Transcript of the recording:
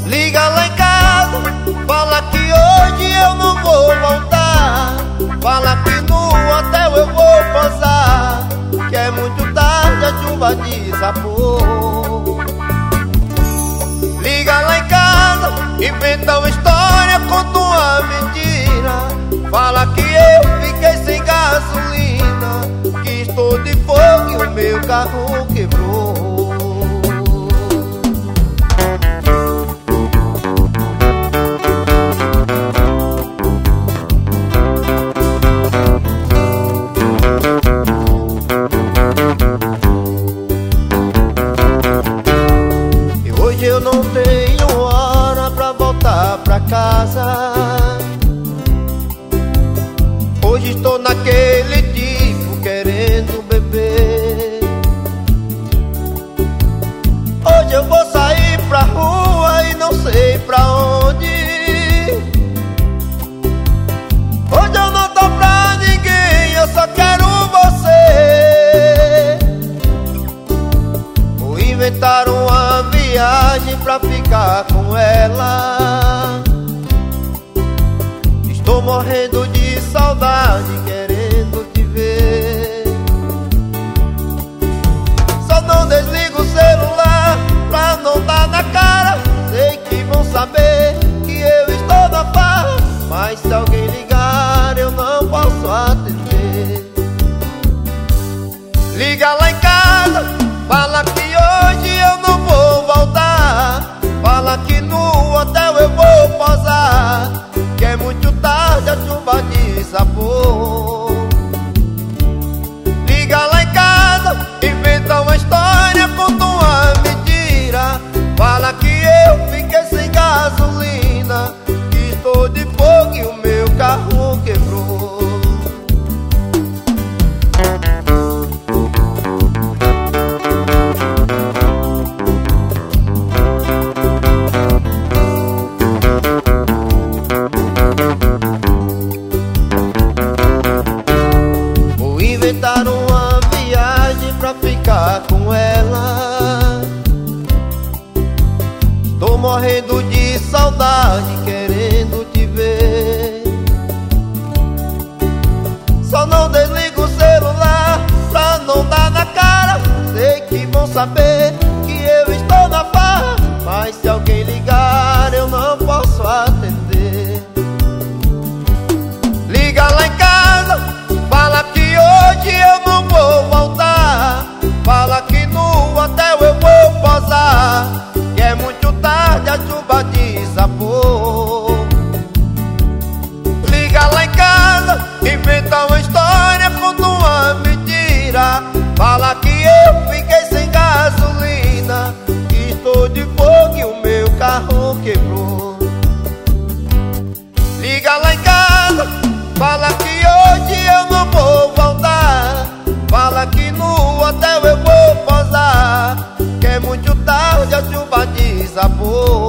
Liga lá em casa, fala que hoje eu não vou voltar. Fala que no hotel eu vou posar, que é muito tarde, a chuva desabou. Liga lá em casa, inventa uma história, conta uma mentira. Fala que eu fiquei sem gasolina, que estou de fogo e o meu carro quebrou. Eu não tenho hora pra voltar pra casa. Hoje estou naquele tipo querendo beber. Hoje eu vou sair pra rua e não sei pra onde. Hoje eu não tô pra ninguém, eu só quero você. Vou inventar uma viagem pra ficar com ela. Estou morrendo de saudade, querendo te ver. Só não desligo o celular pra não dar na cara. Sei que vão saber que eu estou na farra, mas se alguém ligar eu não posso atender. Liga lá em casa, fala que hoje eu não vou voltar. Fala que no hotel eu vou posar, que é muito tarde, a chuva desabou. Liga lá em casa, inventa uma história, conta uma mentira. Fala que eu fiquei sem gasolina, que estou de fogo e o meu carro quebrou. Inventar uma viagem pra ficar com ela. Tô morrendo de saudade, querendo te ver. Só não desligo o celular pra não dar na cara. Sei que vão saber que eu estou na farra, mas se alguém ligar eu não posso atender. Liga lá em casa, fala que hoje eu não vou voltar. Fala que no hotel eu vou posar, que é muito tarde, a chuva desabou. Liga lá em casa, inventa uma história, conta uma mentira. Fala que eu fiquei sem gasolina, que estou de fogo e o meu carro quebrou. Liga lá em casa, fala que hoje eu não vou voltar. Fala que no hotel eu vou posar, que é muito tarde, a chuva desabou.